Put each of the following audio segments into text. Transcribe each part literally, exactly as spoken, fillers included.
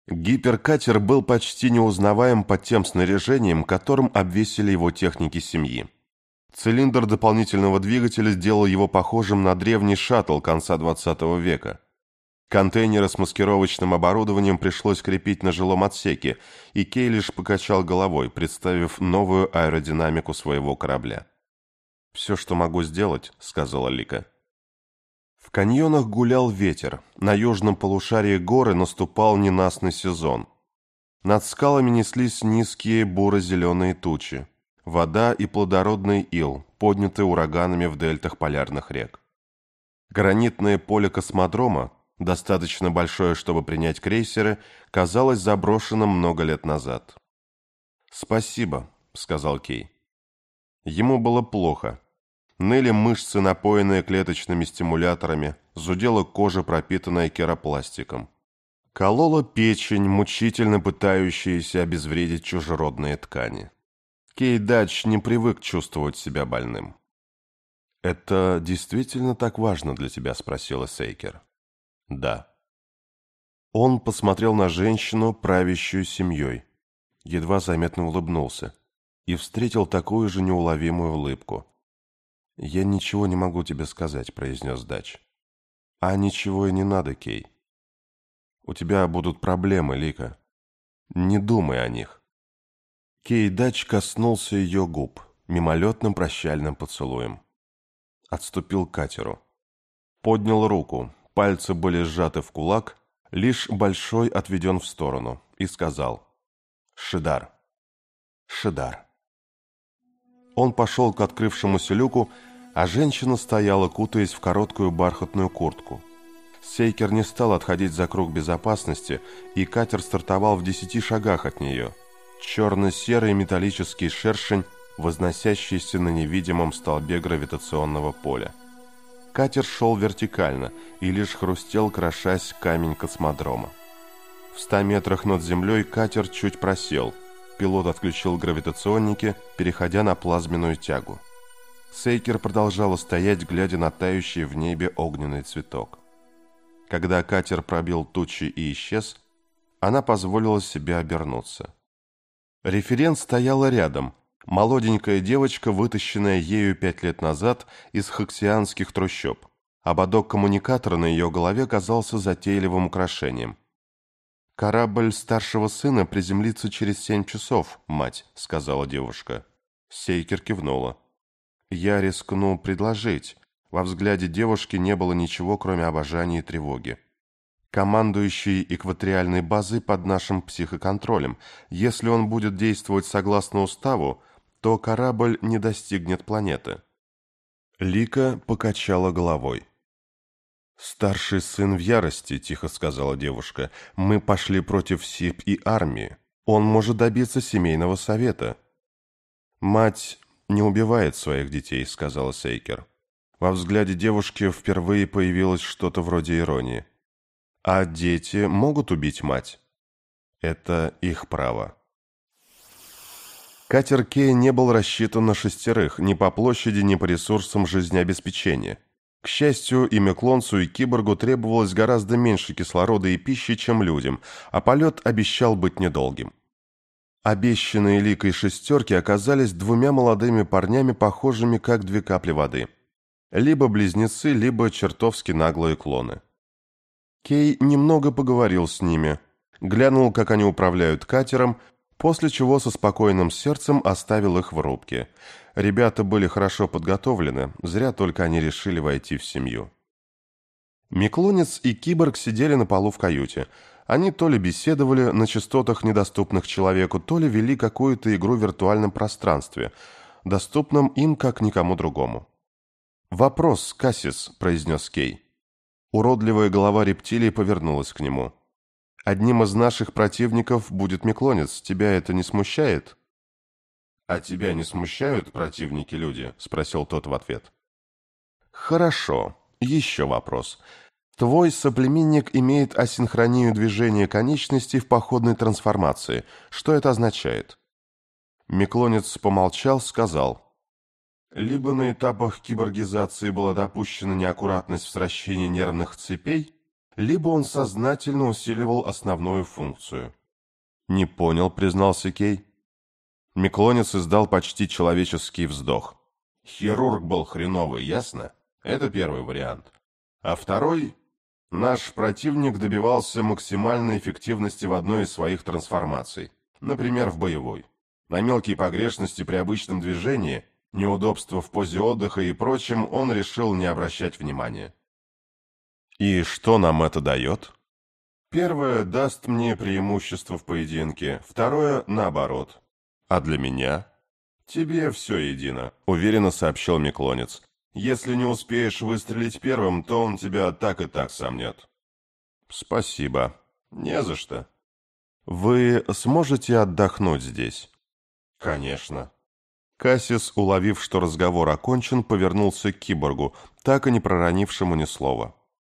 Гиперкатер был почти неузнаваем под тем снаряжением, которым обвесили его техники семьи. Цилиндр дополнительного двигателя сделал его похожим на древний шаттл конца двадцатого века. Контейнеры с маскировочным оборудованием пришлось крепить на жилом отсеке, и Кей лишь покачал головой, представив новую аэродинамику своего корабля. «Все, что могу сделать», — сказала Лика. В каньонах гулял ветер, на южном полушарии горы наступал ненастный сезон. Над скалами неслись низкие буро-зеленые тучи, вода и плодородный ил, поднятые ураганами в дельтах полярных рек. Гранитное поле космодрома, достаточно большое, чтобы принять крейсеры, казалось заброшенным много лет назад. «Спасибо», — сказал Кей. Ему было плохо. Ныли мышцы, напоенные клеточными стимуляторами, зудела кожа, пропитанная керопластиком. Колола печень, мучительно пытающаяся обезвредить чужеродные ткани. Кей Дач не привык чувствовать себя больным. «Это действительно так важно для тебя?» — спросила Сейкер. «Да». Он посмотрел на женщину, правящую семьей, едва заметно улыбнулся и встретил такую же неуловимую улыбку. «Я ничего не могу тебе сказать», — произнес Дач. «А ничего и не надо, Кей. У тебя будут проблемы, Лика. Не думай о них». Кей Дач коснулся ее губ мимолетным прощальным поцелуем. Отступил к катеру. Поднял руку, пальцы были сжаты в кулак, лишь большой отведен в сторону, и сказал: «Шидар! Шидар!» Он пошел к открывшемуся люку, а женщина стояла, кутаясь в короткую бархатную куртку. Сейкер не стал отходить за круг безопасности, и катер стартовал в десяти шагах от нее. Черно-серый металлический шершень, возносящийся на невидимом столбе гравитационного поля. Катер шел вертикально и лишь хрустел, крошась камень космодрома. В ста метрах над землей катер чуть просел. Пилот отключил гравитационники, переходя на плазменную тягу. Сейкер продолжала стоять, глядя на тающий в небе огненный цветок. Когда катер пробил тучи и исчез, она позволила себе обернуться. Референт стояла рядом, молоденькая девочка, вытащенная ею пять лет назад из хоксианских трущоб. Ободок коммуникатора на ее голове казался затейливым украшением. «Корабль старшего сына приземлится через семь часов, мать», — сказала девушка. Сейкер кивнула. «Я рискну предложить». Во взгляде девушки не было ничего, кроме обожания и тревоги. «Командующий экваториальной базы под нашим психоконтролем. Если он будет действовать согласно уставу, то корабль не достигнет планеты». Лика покачала головой. «Старший сын в ярости», — тихо сказала девушка. «Мы пошли против СИП и армии. Он может добиться семейного совета». «Мать не убивает своих детей», — сказала Сейкер. Во взгляде девушки впервые появилось что-то вроде иронии. «А дети могут убить мать?» «Это их право». Катер Кей не был рассчитан на шестерых ни по площади, ни по ресурсам жизнеобеспечения. К счастью, и Меклонцу, и Киборгу требовалось гораздо меньше кислорода и пищи, чем людям, а полет обещал быть недолгим. Обещанные Ликой шестерки оказались двумя молодыми парнями, похожими как две капли воды. Либо близнецы, либо чертовски наглые клоны. Кей немного поговорил с ними, глянул, как они управляют катером, после чего со спокойным сердцем оставил их в рубке. Ребята были хорошо подготовлены, зря только они решили войти в семью. Меклонец и Киборг сидели на полу в каюте. Они то ли беседовали на частотах, недоступных человеку, то ли вели какую-то игру в виртуальном пространстве, доступном им как никому другому. «Вопрос, Кассис», — произнес Кей. Уродливая голова рептилии повернулась к нему. «Одним из наших противников будет Меклонец. Тебя это не смущает?» «А тебя не смущают противники-люди?» — спросил тот в ответ. «Хорошо. Еще вопрос. Твой соплеменник имеет асинхронию движения конечностей в походной трансформации. Что это означает?» Меклонец помолчал, сказал: «Либо на этапах киборгизации была допущена неаккуратность в сращении нервных цепей, либо он сознательно усиливал основную функцию. «Не понял», — признался Кей. Миклонец издал почти человеческий вздох. «Хирург был хреновый, ясно? Это первый вариант. А второй... Наш противник добивался максимальной эффективности в одной из своих трансформаций, например, в боевой. На мелкие погрешности при обычном движении, неудобства в позе отдыха и прочем он решил не обращать внимания». «И что нам это дает?» «Первое даст мне преимущество в поединке, второе — наоборот. А для меня?» «Тебе все едино», — уверенно сообщил Миклонец. «Если не успеешь выстрелить первым, то он тебя так и так сомнет». «Спасибо». «Не за что». «Вы сможете отдохнуть здесь?» «Конечно». Кассис, уловив, что разговор окончен, повернулся к киборгу, так и не проронившему ни слова.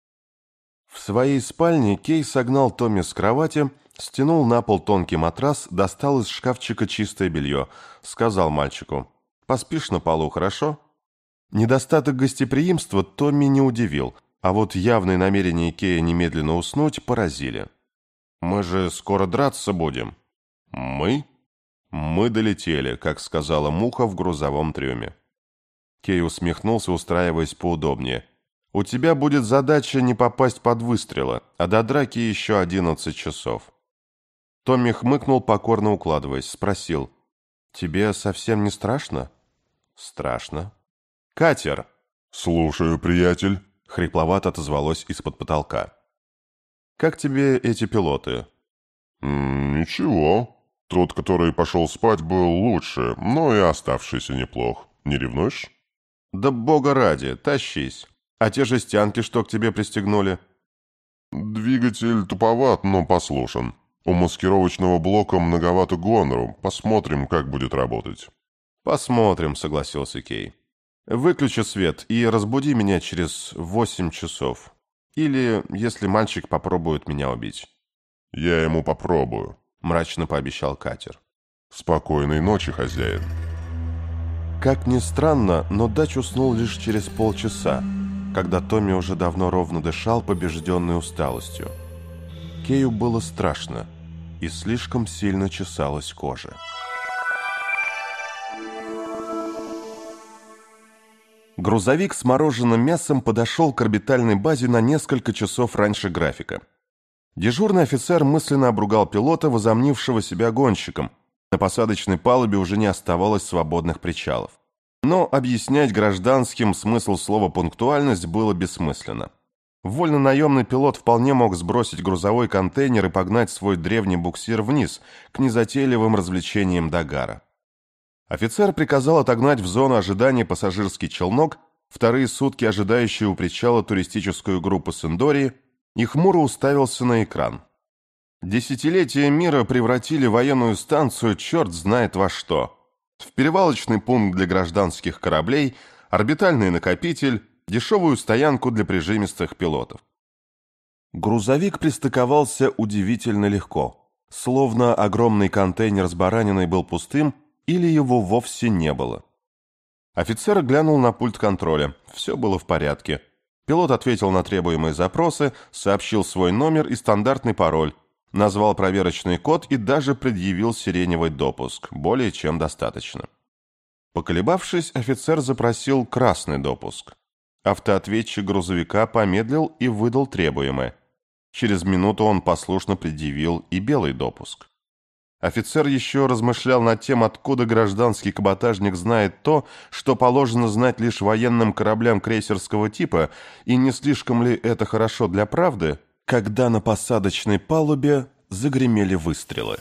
В своей спальне Кей согнал Томми с кровати, стянул на пол тонкий матрас, достал из шкафчика чистое белье, сказал мальчику: «Поспишь на полу, хорошо?» Недостаток гостеприимства Томми не удивил, а вот явные намерения Кея немедленно уснуть поразили. «Мы же скоро драться будем». «Мы?» «Мы долетели», как сказала Муха в грузовом трюме. Кей усмехнулся, устраиваясь поудобнее. «У тебя будет задача не попасть под выстрелы, а до драки еще одиннадцать часов». Томми хмыкнул, покорно укладываясь, спросил: «Тебе совсем не страшно?» «Страшно». «Катер!» «Слушаю, приятель», — хрипловато отозвалось из-под потолка. «Как тебе эти пилоты?» М, «Ничего. Тот, который пошел спать, был лучше, но и оставшийся неплох. Не ревнуешь?» «Да бога ради, тащись. А те жестянки, что к тебе пристегнули?» «Двигатель туповат, но послушен. У маскировочного блока многовато гонору. Посмотрим, как будет работать». «Посмотрим», — согласился Кей. «Выключи свет и разбуди меня через восемь часов. Или, если мальчик попробует меня убить». «Я ему попробую», — мрачно пообещал катер. «Спокойной ночи, хозяин». Как ни странно, но Дач уснул лишь через полчаса, когда Томми уже давно ровно дышал, побежденный усталостью. Кею было страшно, и слишком сильно чесалась кожа. Грузовик с мороженым мясом подошел к орбитальной базе на несколько часов раньше графика. Дежурный офицер мысленно обругал пилота, возомнившего себя гонщиком. На посадочной палубе уже не оставалось свободных причалов. Но объяснять гражданским смысл слова «пунктуальность» было бессмысленно. Вольно-наемный пилот вполне мог сбросить грузовой контейнер и погнать свой древний буксир вниз, к незатейливым развлечениям Дагара. Офицер приказал отогнать в зону ожидания пассажирский челнок, вторые сутки ожидающий у причала туристическую группу с Индории, и хмуро уставился на экран. Десятилетия мира превратили военную станцию черт знает во что. В перевалочный пункт для гражданских кораблей, орбитальный накопитель, дешевую стоянку для прижимистых пилотов. Грузовик пристыковался удивительно легко, словно огромный контейнер с бараниной был пустым или его вовсе не было. Офицер глянул на пульт контроля. Все было в порядке. Пилот ответил на требуемые запросы, сообщил свой номер и стандартный пароль, назвал проверочный код и даже предъявил сиреневый допуск. Более чем достаточно. Поколебавшись, офицер запросил красный допуск. Автоответчик грузовика помедлил и выдал требуемое. Через минуту он послушно предъявил и белый допуск. Офицер еще размышлял над тем, откуда гражданский каботажник знает то, что положено знать лишь военным кораблям крейсерского типа, и не слишком ли это хорошо для правды, когда на посадочной палубе загремели выстрелы.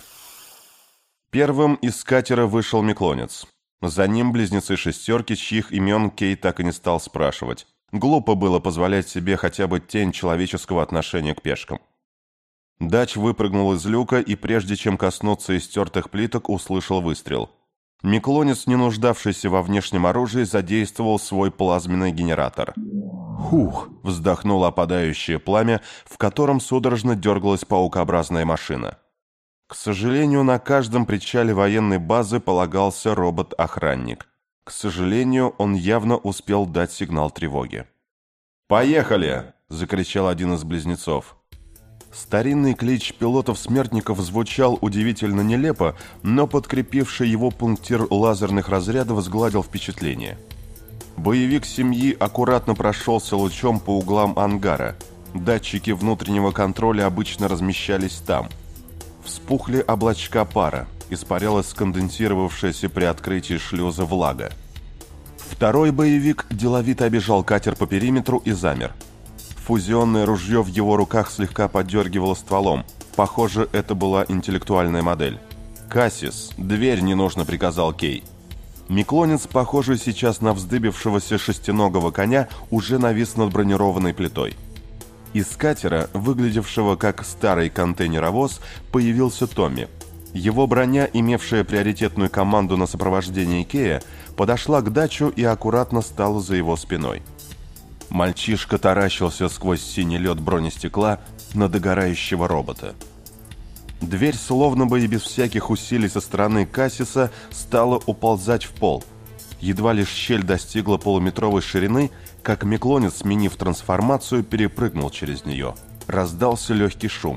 Первым из катера вышел Миклонец. За ним близнецы шестерки, чьих имен Кей так и не стал спрашивать. Глупо было позволять себе хотя бы тень человеческого отношения к пешкам. Дач выпрыгнул из люка и, прежде чем коснуться истертых плиток, услышал выстрел. Миклонец, не нуждавшийся во внешнем оружии, задействовал свой плазменный генератор. «Хух!» — вздохнуло опадающее пламя, в котором судорожно дергалась паукообразная машина. К сожалению, на каждом причале военной базы полагался робот-охранник. К сожалению, он явно успел дать сигнал тревоги. «Поехали!» — закричал один из близнецов. Старинный клич пилотов-смертников звучал удивительно нелепо, но подкрепивший его пунктир лазерных разрядов сгладил впечатление. Боевик семьи аккуратно прошелся лучом по углам ангара. Датчики внутреннего контроля обычно размещались там. Вспухли облачка пара, испарялась сконденсировавшаяся при открытии шлюза влага. Второй боевик деловито обежал катер по периметру и замер. Фузионное ружье в его руках слегка поддергивало стволом. Похоже, это была интеллектуальная модель. «Кассис, дверь не нужно», — приказал Кей. Миклонец, похожий сейчас на вздыбившегося шестиногого коня, уже навис над бронированной плитой. Из катера, выглядевшего как старый контейнеровоз, появился Томми. Его броня, имевшая приоритетную команду на сопровождение Кея, подошла к дачу и аккуратно стала за его спиной. Мальчишка таращился сквозь синий лед бронестекла на догорающего робота. Дверь, словно бы и без всяких усилий со стороны Кассиса, стала уползать в пол. Едва лишь щель достигла полуметровой ширины, как Миклонец, сменив трансформацию, перепрыгнул через нее. Раздался легкий шум.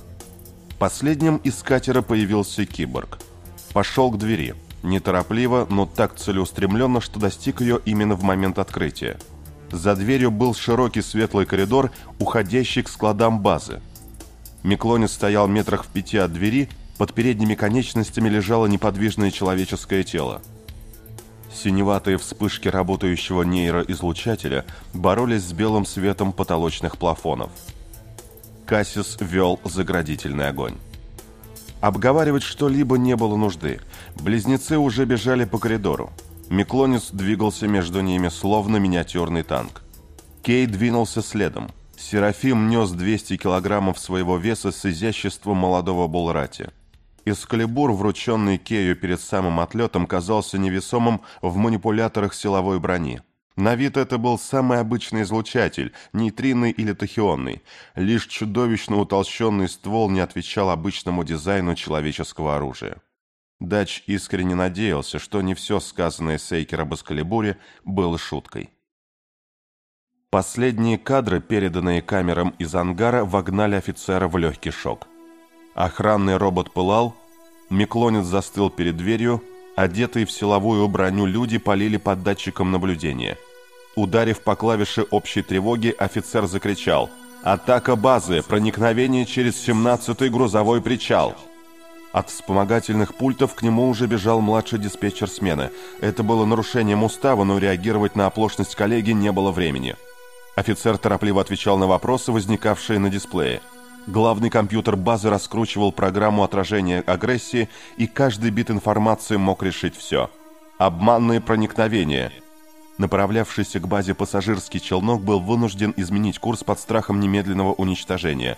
Последним из катера появился киборг. Пошел к двери. Неторопливо, но так целеустремленно, что достиг ее именно в момент открытия. За дверью был широкий светлый коридор, уходящий к складам базы. Миклонец стоял метрах в пяти от двери, под передними конечностями лежало неподвижное человеческое тело. Синеватые вспышки работающего нейроизлучателя боролись с белым светом потолочных плафонов. Кассис вел заградительный огонь. Обговаривать что-либо не было нужды. Близнецы уже бежали по коридору. Миклонец двигался между ними, словно миниатюрный танк. Кей двинулся следом. Серафим нес двести килограммов своего веса с изяществом молодого булрати. Эскалибур, врученный Кею перед самым отлетом, казался невесомым в манипуляторах силовой брони. На вид это был самый обычный излучатель, нейтринный или тахионный. Лишь чудовищно утолщенный ствол не отвечал обычному дизайну человеческого оружия. Дач искренне надеялся, что не все сказанное Сейкер об Эскалибуре было шуткой. Последние кадры, переданные камерам из ангара, вогнали офицера в легкий шок. Охранный робот пылал, Миклонец застыл перед дверью, одетые в силовую броню люди палили под датчиком наблюдения. Ударив по клавише общей тревоги, офицер закричал: «Атака базы! Проникновение через семнадцатый грузовой причал!» От вспомогательных пультов к нему уже бежал младший диспетчер смены. Это было нарушением устава, но реагировать на оплошность коллеги не было времени. Офицер торопливо отвечал на вопросы, возникавшие на дисплее. Главный компьютер базы раскручивал программу отражения агрессии, и каждый бит информации мог решить все. Обманное проникновение. Направлявшийся к базе пассажирский челнок был вынужден изменить курс под страхом немедленного уничтожения.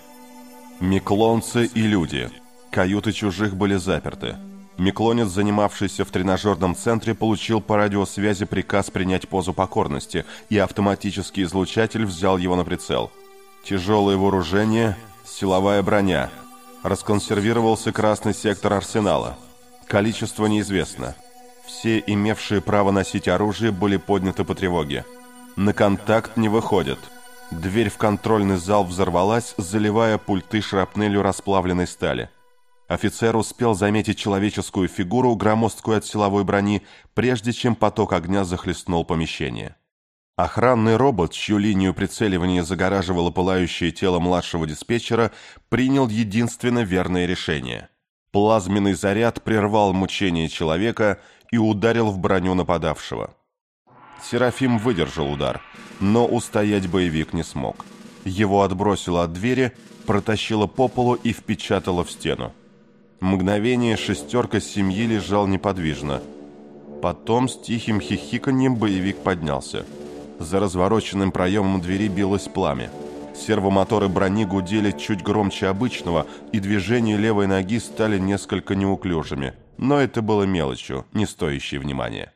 Миклонцы и люди. Каюты чужих были заперты. Миклонец, занимавшийся в тренажерном центре, получил по радиосвязи приказ принять позу покорности, и автоматический излучатель взял его на прицел. Тяжелое вооружение, силовая броня. Расконсервировался красный сектор арсенала. Количество неизвестно. Все, имевшие право носить оружие, были подняты по тревоге. На контакт не выходят. Дверь в контрольный зал взорвалась, заливая пульты шрапнелью расплавленной стали. Офицер успел заметить человеческую фигуру, громоздкую от силовой брони, прежде чем поток огня захлестнул помещение. Охранный робот, чью линию прицеливания загораживало пылающее тело младшего диспетчера, принял единственно верное решение. Плазменный заряд прервал мучение человека и ударил в броню нападавшего. Серафим выдержал удар, но устоять боевик не смог. Его отбросило от двери, протащило по полу и впечатало в стену. Мгновение шестерка семьи лежал неподвижно. Потом с тихим хихиканьем боевик поднялся. За развороченным проемом двери билось пламя. Сервомоторы брони гудели чуть громче обычного, и движения левой ноги стали несколько неуклюжими. Но это было мелочью, не стоящей внимания.